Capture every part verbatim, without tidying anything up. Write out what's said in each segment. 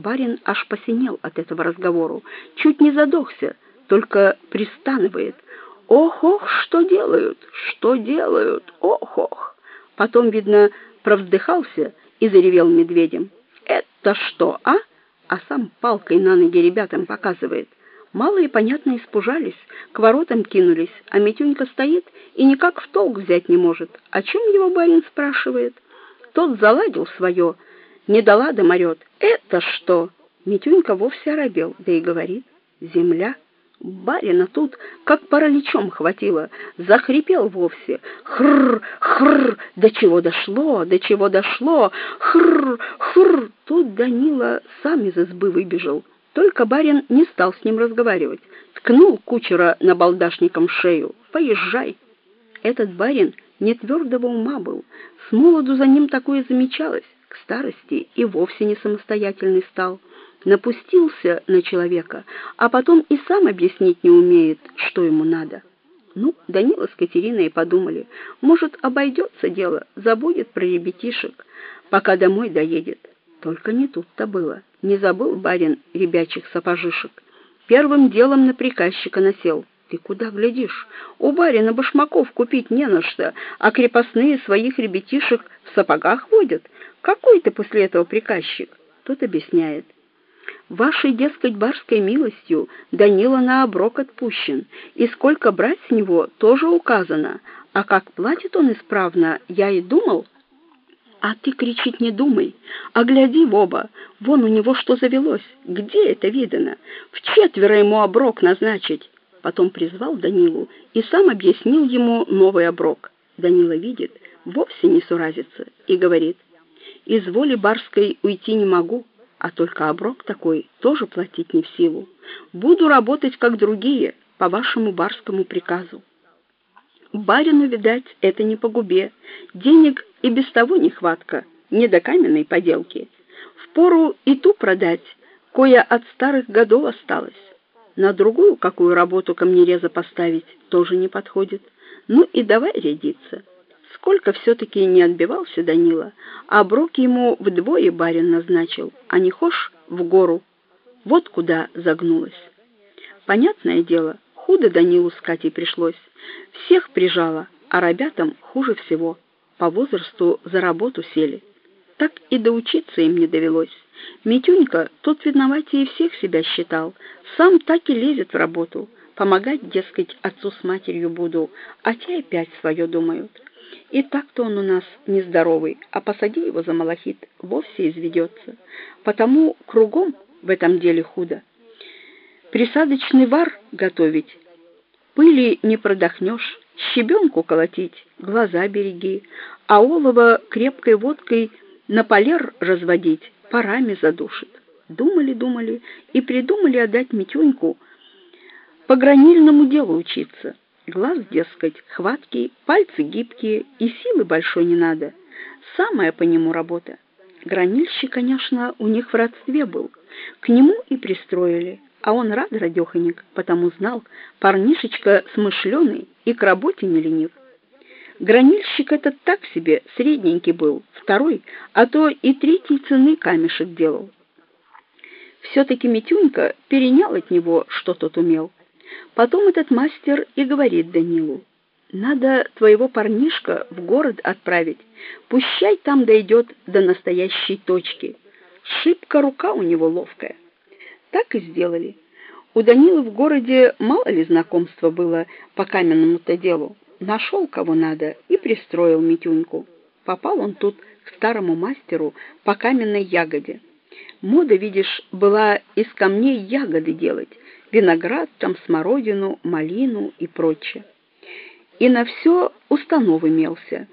Барин аж посинел от этого разговору, чуть не задохся, только пристанывает: «Ох-ох, что делают, что делают, ох-ох!» Потом, видно, провздыхался и заревел медведем: «Это что, а?» А сам палкой на ноги ребятам показывает. Малые, понятно, испужались, к воротам кинулись, а Митюнька стоит и никак в толк взять не может. О чем его барин спрашивает? Тот заладил свое, не дала да морет: «Это что?» Митюнька вовсе оробел, да и говорит: «Земля». Барина тут как параличом хватило, захрипел вовсе: «Хрр, хрр, до чего дошло, до чего дошло, хрр, хрр». Тут Данила сам из избы выбежал, только барин не стал с ним разговаривать, ткнул кучера набалдашником в шею: «Поезжай». Этот барин не твердого ума был, с молоду за ним такое замечалось, к старости и вовсе не самостоятельный стал. Напустился на человека, а потом и сам объяснить не умеет, что ему надо. Ну, Данила с Катериной и подумали, может, обойдется дело, забудет про ребятишек, пока домой доедет. Только не тут-то было. Не забыл барин ребячих сапожишек. Первым делом на приказчика насел: «Ты куда глядишь? У барина башмаков купить не на что, а крепостные своих ребятишек в сапогах водят. Какой ты после этого приказчик?» Тот объясняет: «Вашей, дескать, барской милостью Данила на оброк отпущен, и сколько брать с него тоже указано, а как платит он исправно, я и думал». «А ты, кричить, не думай, а гляди в оба, вон у него что завелось, где это видано, вчетверо ему оброк назначить». Потом призвал Данилу и сам объяснил ему новый оброк. Данила видит, вовсе не суразится, и говорит: «Из воли барской уйти не могу, а только оброк такой тоже платить не в силу. Буду работать, как другие, по вашему барскому приказу». Барину, видать, это не по губе, денег и без того нехватка, не до каменной поделки. Впору и ту продать, кое от старых годов осталось. На другую какую работу камнереза поставить тоже не подходит. Ну и давай рядиться. Сколько все-таки не отбивался Данила, а оброк ему вдвое барин назначил, а не хошь в гору. Вот куда загнулась. Понятное дело, худо Данилу с Катей пришлось. Всех прижало, а ребятам хуже всего. По возрасту за работу сели. Так и доучиться им не довелось. Митюнька, тот виноватее всех себя считал, сам так и лезет в работу. Помогать, дескать, отцу с матерью буду, а те опять свое думают. И так-то он у нас нездоровый, а посади его за малахит, вовсе изведется. Потому кругом в этом деле худо. Присадочный вар готовить, пыли не продохнешь, щебенку колотить, глаза береги, а олово крепкой водкой на полер разводить, парами задушит. Думали, думали и придумали отдать Митюньку по гранильному делу учиться. Глаз, дескать, хваткий, пальцы гибкие, и силы большой не надо. Самая по нему работа. Гранильщик, конечно, у них в родстве был. К нему и пристроили, а он рад, радеханик, потому знал, парнишечка смышленый и к работе не ленив. Гранильщик этот так себе, средненький был, второй, а то и третьей цены камешек делал. Все-таки Митюнька перенял от него, что тот умел. Потом этот мастер и говорит Данилу: «Надо твоего парнишка в город отправить, пущай там дойдет до настоящей точки. Шибко рука у него ловкая». Так и сделали. У Данилы в городе мало ли знакомства было по каменному-то делу. Нашел кого надо и пристроил Митюньку. Попал он тут к старому мастеру по каменной ягоде. Мода, видишь, была из камней ягоды делать, виноград, там смородину, малину и прочее. И на все установ имелся.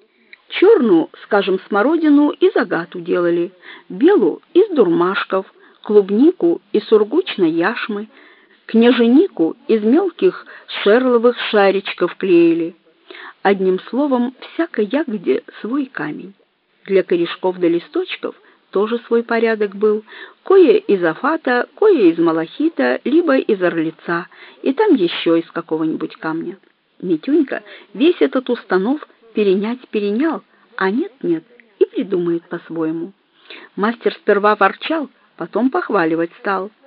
Черную, скажем, смородину из агату делали, белую из дурмашков, клубнику из сургучной яшмы, княженику из мелких шерловых шаричков клеили. Одним словом, всякой ягоде свой камень. Для корешков да листочков тоже свой порядок был, кое из афата, кое из малахита, либо из орлица, и там еще из какого-нибудь камня. Митюнька весь этот установ перенять перенял, а нет-нет, и придумает по-своему. Мастер сперва ворчал, потом похваливать стал.